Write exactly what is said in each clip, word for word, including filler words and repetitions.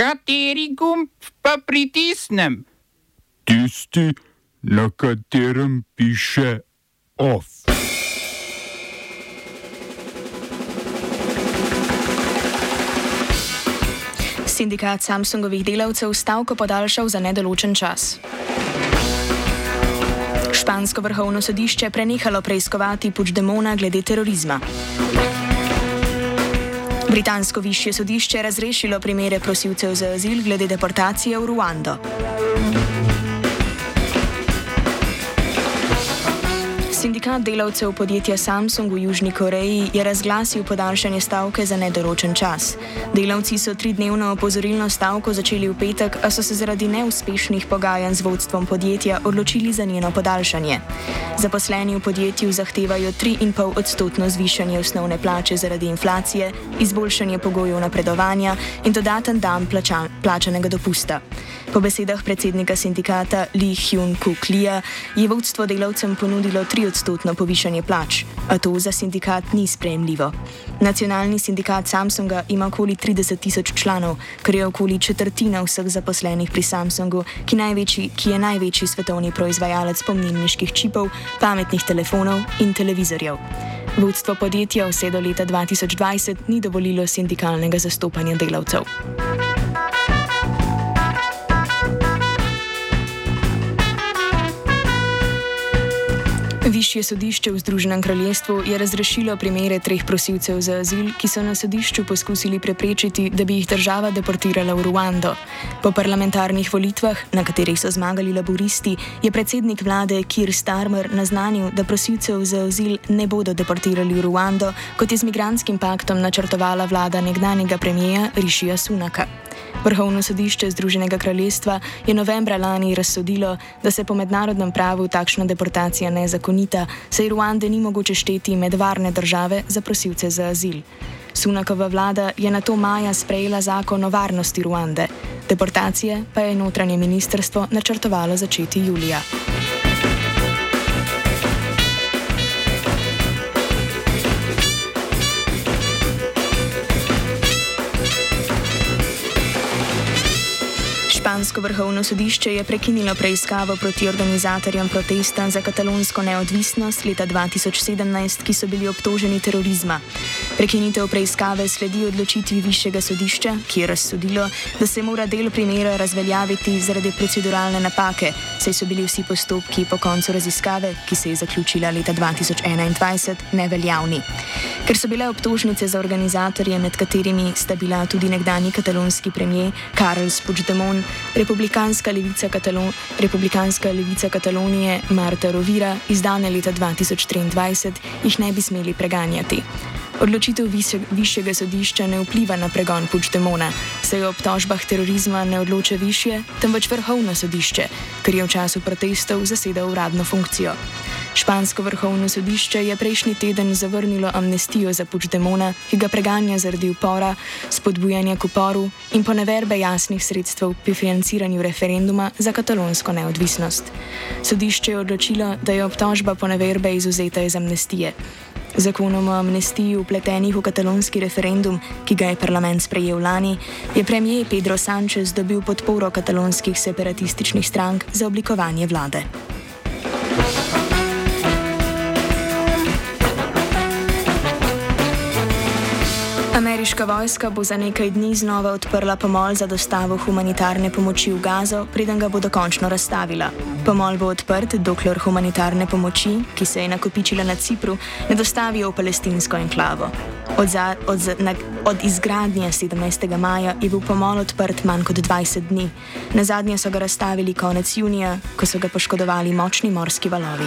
Kateri gumb pa pritisnem? Tisti, na katerem piše OF. Sindikat Samsungovih delavcev stavko podaljšal za nedoločen čas. Špansko vrhovno sodišče prenehalo preiskovati Puigdemona glede terorizma. Britansko višje sodišče razrešilo primere prosilcev za azil glede deportacije v Ruando. Sindikat delavcev podjetja Samsung v Južni Koreji je razglasil podaljšanje stavke za nedoločen čas. Delavci so tridnevno opozorilno stavko začeli v petek, a so se zaradi neuspešnih pogajanj z vodstvom podjetja odločili za njeno podaljšanje. Zaposleni v podjetju zahtevajo tri in pol odstotno zvišanje osnovne plače zaradi inflacije, izboljšanje pogojev napredovanja in dodaten dan plača, plačanega dopusta. Po besedah predsednika sindikata Lee Hyun-Kuk Lee je vodstvo delavcem ponudilo tri odstotno povišanje plač, a to za sindikat ni sprejemljivo. Nacionalni sindikat Samsunga ima okoli trideset tisoč članov, kar je okoli četrtina vseh zaposlenih pri Samsungu, ki, največji, ki je največji svetovni proizvajalec pomnilniških čipov, pametnih telefonov in televizorjev. Vodstvo podjetja vse do leta dva tisoč dvajset ni dovolilo sindikalnega zastopanja delavcev. Višje sodišče v Združenem kraljestvu je razrešilo primere treh prosilcev za azil, ki so na sodišču poskusili preprečiti, da bi jih država deportirala v Ruando. Po parlamentarnih volitvah, na katerih so zmagali laburisti, je predsednik vlade Keir Starmer naznanil, da prosilcev za azil ne bodo deportirali v Ruando, kot je z migrantskim paktom načrtovala vlada nekdanjega premijeja Rishija Sunaka. Vrhovno sodišče Združenega kraljestva je novembra lani razsodilo, da se po mednarodnem pravu takšna deportacija nezakonita, saj Ruande ni mogoče šteti med varne države za prosilce za azil. Sunakova vlada je nato maja sprejela zakon o varnosti Ruande. Deportacije pa je notranje ministrstvo načrtovalo začeti julija. Špansko vrhovno sodišče je prekinilo preiskavo proti organizatorjem protesta za katalonsko neodvisnost leta dva tisoč sedemnajst, ki so bili obtoženi terorizma. Prekinitev preiskave sledi odločitvi višjega sodišča, ki je razsodilo, da se mora del primera razveljaviti zaradi proceduralne napake, saj so bili vsi postopki po koncu raziskave, ki se je zaključila leta dva tisoč enaindvajset, neveljavni. Ker so bile obtožnice za organizatorje, med katerimi sta bila tudi nekdanji katalonski premier Carles Puigdemont, Republikanska levica, Katalon Republikanska levica Katalonije Marta Rovira, izdane leta dva tisoč triindvajset, jih ne bi smeli preganjati. Odločitev višjega sodišča ne vpliva na pregon Puigdemona, saj o obtožbah terorizma ne odloča višje, temveč vrhovno sodišče, ker je v času protestov zasedal uradno funkcijo. Špansko vrhovno sodišče je prejšnji teden zavrnilo amnestijo za Puigdemona, ki ga preganja zaradi upora, spodbujanja k uporu in poneverbe jasnih sredstev pri financiranju referenduma za katalonsko neodvisnost. Sodišče je odločilo, da je obtožba poneverbe izvzeta iz amnestije. Zakonom o amnestiji vpletenih v katalonski referendum, ki ga je parlament sprejel lani, je premier Pedro Sánchez dobil podporo katalonskih separatističnih strank za oblikovanje vlade. Ameriška vojska bo za nekaj dni znova odprla pomol za dostavo humanitarne pomoči v Gazo, preden ga bo dokončno razstavila. Pomol bo odprt, dokler humanitarne pomoči, ki se je nakopičila na Cipru, ne dostavijo v palestinsko enklavo. Od, za, od, za, na, od izgradnje sedemnajstega maja je bil pomol odprt manj kot dvajset dni. Nazadnje so ga razstavili konec junija, ko so ga poškodovali močni morski valovi.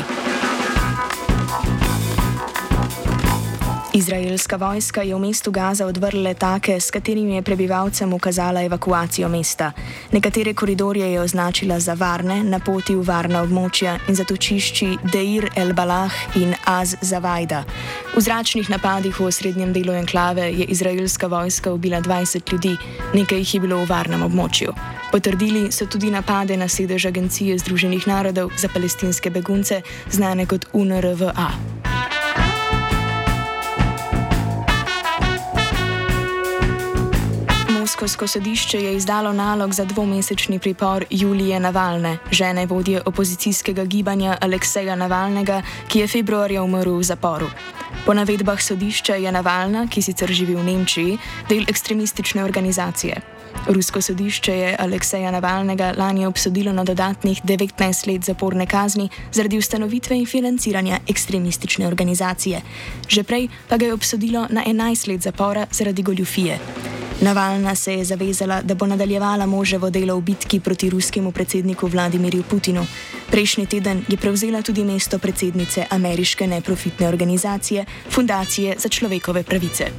Izraelska vojska je v mestu Gaza odvrla letake, s katerimi je prebivalcem ukazala evakuacijo mesta. Nekatere koridorje je označila za varne, na poti v varna območja in zatočišči Deir el-Balah in Az-Zavajda. V zračnih napadih v osrednjem delu enklave je izraelska vojska ubila dvajset ljudi, nekaj jih je bilo v varnem območju. Potrdili so tudi napade na sedež Agencije Združenih narodov za palestinske begunce, znane kot U N R W A. Moskovsko sodišče je izdalo nalog za dvomesečni pripor Julije Navalne, žene vodje opozicijskega gibanja Alekseja Navalnega, ki je februarja umrl v zaporu. Po navedbah sodišča je Navalna, ki sicer živi v Nemčiji, del ekstremistične organizacije. Rusko sodišče je Alekseja Navalnega lani obsodilo na dodatnih devetnajst let zaporne kazni zaradi ustanovitve in financiranja ekstremistične organizacije. Že prej pa ga je obsodilo na enajst let zapora zaradi goljufije. Navalna se je zavezala, da bo nadaljevala moževo delo v bitki proti ruskemu predsedniku Vladimirju Putinu. Prejšnji teden je prevzela tudi mesto predsednice ameriške neprofitne organizacije Fundacije za človekove pravice.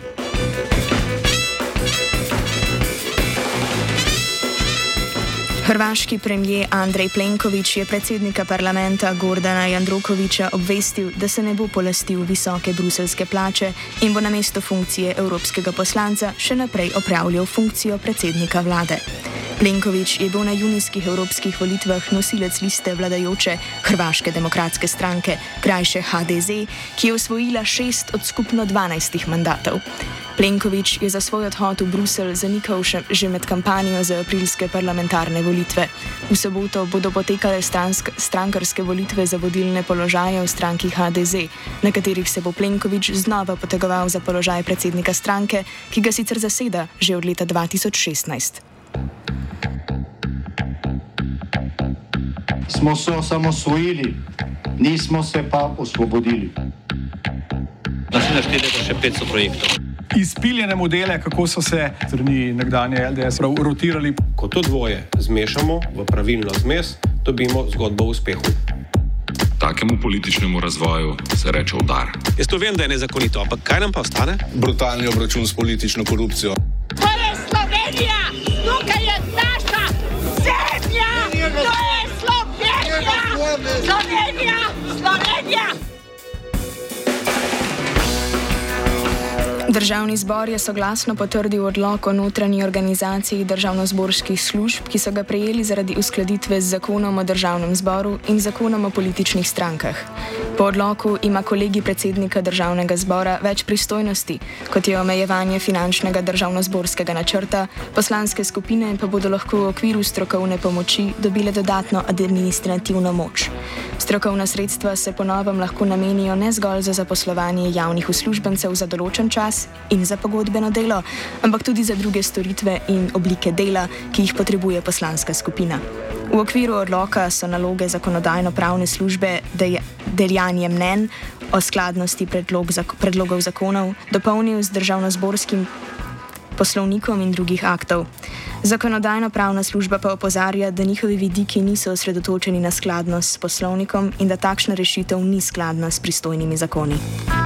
Hrvaški premijer Andrej Plenković je predsednika parlamenta Gordana Jandrokovića obvestil, da se ne bo polastil visoke bruselske plače in bo namesto funkcije evropskega poslanca še naprej opravljal funkcijo predsednika vlade. Plenković je bil na junijskih evropskih volitvah nosilec liste vladajoče Hrvaške demokratske stranke, krajše H D Z, ki je osvojila šest od skupno dvanajstih mandatov. Plenković je za svoj odhod v Bruselj zanikal še, že med kampanjo za aprilske parlamentarne volitve. V soboto bodo potekale stransk, strankarske volitve za vodilne položaje v stranki H D Z, na katerih se bo Plenković znova potegoval za položaj predsednika stranke, ki ga sicer zaseda že od leta dva tisoč šestnajst. Smo se osamosvojili, nismo se pa osvobodili. Naslednje štiri leta še petsto projektov. Izpiljene modele, kako so se strani nekdanje L D S rotirali. Ko to dvoje zmešamo v pravilno zmes, dobimo zgodbo o uspehu. Takemu političnemu razvoju se reče udar. Jaz to vem, da je nezakonito, ampak kaj nam pa ostane? Brutalni obračun s politično korupcijo. To je Slovenija! Tukaj je naša zemlja! To je Slovenija! Slovenija! Slovenija! Državni zbor je soglasno potrdil odlok o notranji organizaciji državnozborskih služb, ki so ga prejeli zaradi uskladitve z zakonom o državnem zboru in zakonom o političnih strankah. Po odloku ima kolegij predsednika državnega zbora več pristojnosti, kot je omejevanje finančnega državnozborskega načrta, poslanske skupine pa bodo lahko v okviru strokovne pomoči dobile dodatno administrativno moč. Strokovna sredstva se po novem lahko namenijo ne zgolj za zaposlovanje javnih uslužbencev za določen čas in za pogodbeno delo, ampak tudi za druge storitve in oblike dela, ki jih potrebuje poslanska skupina. V okviru odloka so naloge zakonodajno-pravne službe deljanje mnenj o skladnosti predlog, predlogov zakonov, dopolnil z državnozborskim poslovnikom in drugih aktov. Zakonodajno-pravna služba pa opozarja, da njihovi vidiki niso osredotočeni na skladnost s poslovnikom in da takšna rešitev ni skladna s pristojnimi zakoni.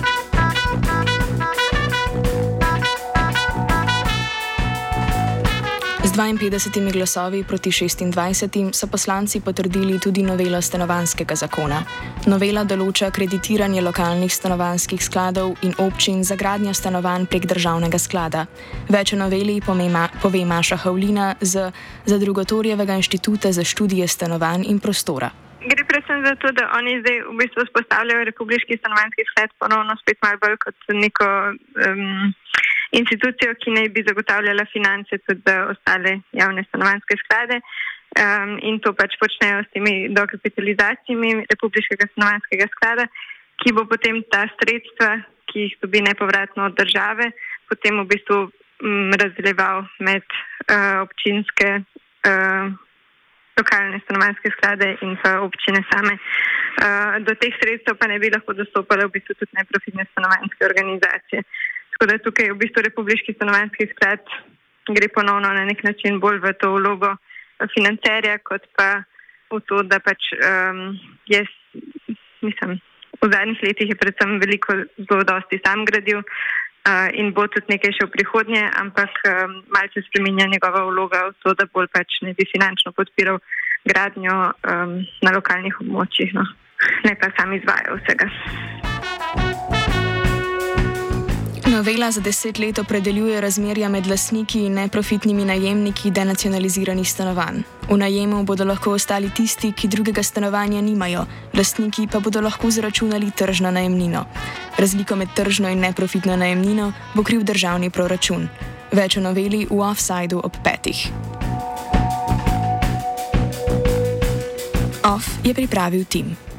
Z dvainpetdesetimi glasovi proti šestindvajsetim so poslanci potrdili tudi novelo stanovanjskega zakona. Novela določa kreditiranje lokalnih stanovanjskih skladov in občin za gradnjo stanovanj prek državnega sklada. Več o noveli pove Maša Havlina z Zadrugotorjevega inštituta za študije stanovanj in prostora. Gre predvsem za to, da oni zdaj v bistvu vzpostavljajo republiški stanovanjski sklad ponovno spet malo bolj kot neko um, institucijo, ki naj bi zagotavljala finance tudi za ostale javne stanovanjske sklade um, in to pač počnejo s temi dokapitalizacijami republiškega stanovanjskega sklada, ki bo potem ta sredstva, ki jih dobi nepovratno od države, potem v bistvu um, razdeljeval med uh, občinske uh, lokalne stanovanjske sklade in pa občine same. Uh, do teh sredstev pa ne bi lahko dostopale v bistvu tudi neprofitne stanovanjske organizacije. Tako da tukaj v bistvu republiški stanovanjski sklad gre ponovno na nek način bolj v to vlogo financerja, kot pa v to, da pač um, jaz, mislim, v zadnjih letih je predvsem veliko zelo dosti sam gradil uh, in bo tudi nekaj še v prihodnje, ampak um, malce spreminja njegova vloga v to, da bolj pač ne bi finančno podpiral gradnjo um, na lokalnih območjih, no. Ne pa sam izvajal vsega. Novela za deset let opredeljuje razmerja med lastniki in neprofitnimi najemniki denacionaliziranih stanovanj. V najemu bodo lahko ostali tisti, ki drugega stanovanja nimajo, lastniki pa bodo lahko zaračunali tržno najemnino. Razliko med tržno in neprofitno najemnino bo kriv državni proračun. Več o noveli v Offsideu ob petih. Off je pripravil Tim.